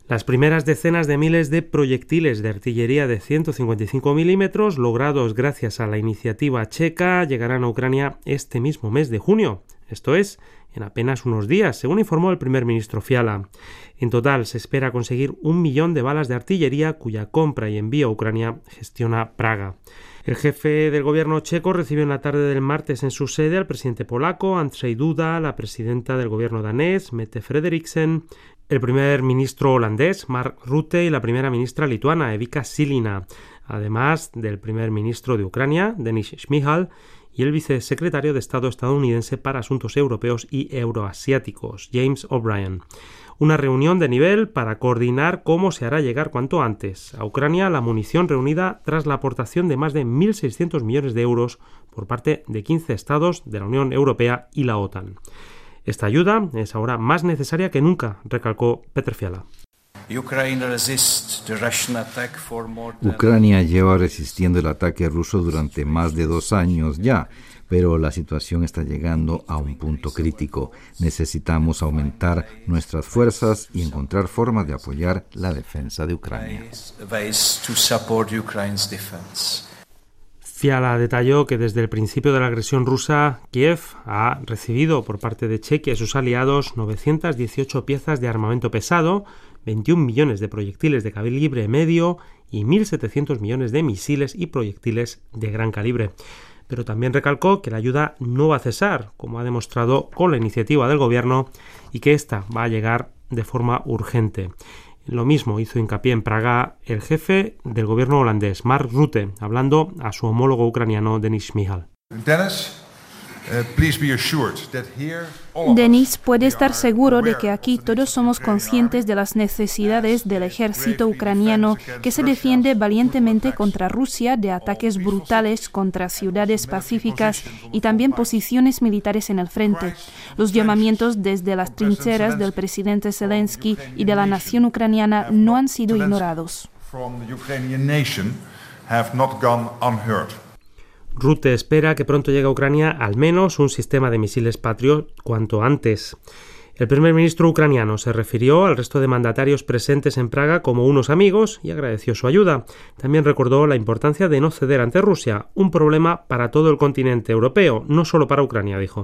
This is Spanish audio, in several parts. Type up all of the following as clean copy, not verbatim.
Las primeras decenas de miles de proyectiles de artillería de 155 milímetros, logrados gracias a la iniciativa checa, llegarán a Ucrania este mismo mes de junio. Esto es, en apenas unos días, según informó el primer ministro Fiala. En total, se espera conseguir 1 millón de balas de artillería, cuya compra y envío a Ucrania gestiona Praga. El jefe del gobierno checo recibió en la tarde del martes en su sede al presidente polaco, Andrzej Duda, la presidenta del gobierno danés, Mette Frederiksen, el primer ministro holandés, Mark Rutte, y la primera ministra lituana, Evika Silina, además del primer ministro de Ucrania, Denis Šmyhal, y el vicesecretario de Estado estadounidense para Asuntos Europeos y Euroasiáticos, James O'Brien. Una reunión de nivel para coordinar cómo se hará llegar cuanto antes a Ucrania la munición reunida tras la aportación de más de 1.600 millones de euros por parte de 15 estados de la Unión Europea y la OTAN. Esta ayuda es ahora más necesaria que nunca, recalcó Petr Fiala. Ucrania lleva resistiendo el ataque ruso durante más de 2 años ya, pero la situación está llegando a un punto crítico. Necesitamos aumentar nuestras fuerzas y encontrar formas de apoyar la defensa de Ucrania. Fiala detalló que desde el principio de la agresión rusa, Kiev ha recibido por parte de Chequia y sus aliados 918 piezas de armamento pesado, 21 millones de proyectiles de calibre medio y 1.700 millones de misiles y proyectiles de gran calibre. Pero también recalcó que la ayuda no va a cesar, como ha demostrado con la iniciativa del gobierno, y que esta va a llegar de forma urgente. Lo mismo hizo hincapié en Praga el jefe del gobierno holandés, Mark Rutte, hablando a su homólogo ucraniano, Denis Šmyhal. Denis puede estar seguro de que aquí todos somos conscientes de las necesidades del ejército ucraniano que se defiende valientemente contra Rusia de ataques brutales contra ciudades pacíficas y también posiciones militares en el frente. Los llamamientos desde las trincheras del presidente Zelensky y de la nación ucraniana no han sido ignorados. Rutte espera que pronto llegue a Ucrania al menos un sistema de misiles Patriot cuanto antes. El primer ministro ucraniano se refirió al resto de mandatarios presentes en Praga como unos amigos y agradeció su ayuda. También recordó la importancia de no ceder ante Rusia, un problema para todo el continente europeo, no solo para Ucrania, dijo.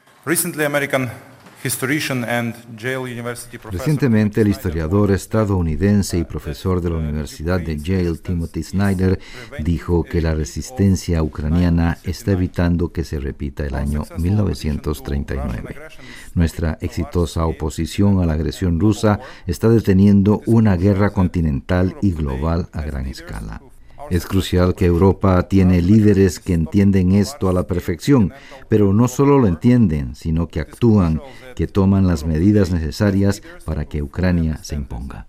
Recientemente, el historiador estadounidense y profesor de la Universidad de Yale, Timothy Snyder, dijo que la resistencia ucraniana está evitando que se repita el año 1939. Nuestra exitosa oposición a la agresión rusa está deteniendo una guerra continental y global a gran escala. Es crucial que Europa tiene líderes que entienden esto a la perfección, pero no solo lo entienden, sino que actúan, que toman las medidas necesarias para que Ucrania se imponga.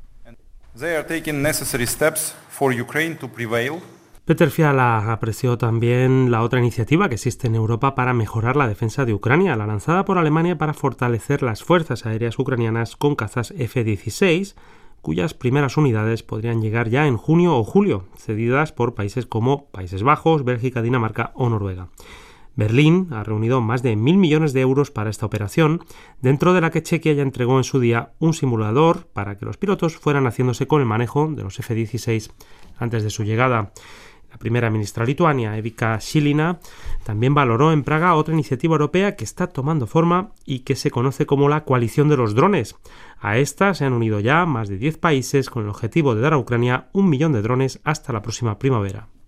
Petr Fiala apreció también la otra iniciativa que existe en Europa para mejorar la defensa de Ucrania, la lanzada por Alemania para fortalecer las fuerzas aéreas ucranianas con cazas F-16, cuyas primeras unidades podrían llegar ya en junio o julio, cedidas por países como Países Bajos, Bélgica, Dinamarca o Noruega. Berlín ha reunido más de 1.000 millones de euros para esta operación, dentro de la que Chequia ya entregó en su día un simulador para que los pilotos fueran haciéndose con el manejo de los F-16 antes de su llegada. La primera ministra lituania, Evika Silina, también valoró en Praga otra iniciativa europea que está tomando forma y que se conoce como la coalición de los drones. A esta se han unido ya más de 10 países con el objetivo de dar a Ucrania 1 millón de drones hasta la próxima primavera.